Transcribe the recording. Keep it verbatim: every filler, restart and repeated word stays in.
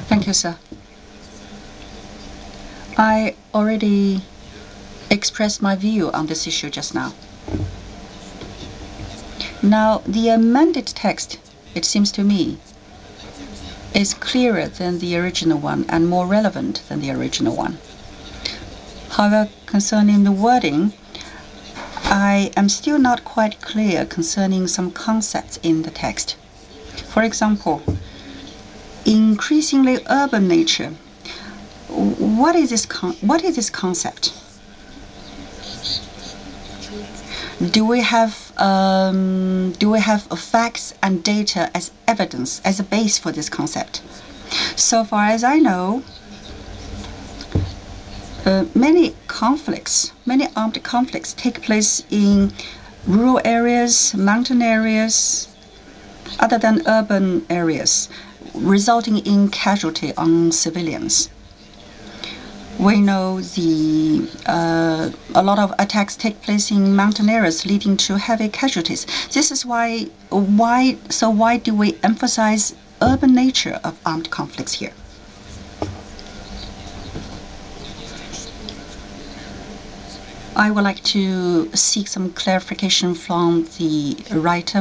Thank you, sir. I already expressed my view on this issue just now. Now, the amended text, it seems to me, is clearer than the original one and more relevant than the original one. However, concerning the wording, I am still not quite clear concerning some concepts in the text. For example, increasingly urban nature. What is this, con what is this concept? Do we have um, do we have facts and data as evidence, as a base for this concept? So far as I know, uh, many conflicts, many armed conflicts take place in rural areas, mountain areas, other than urban areas, resulting in casualty on civilians. We know the uh, a lot of attacks take place in mountain areas, leading to heavy casualties. This is why why so why do we emphasize urban nature of armed conflicts here? I would like to seek some clarification from the writer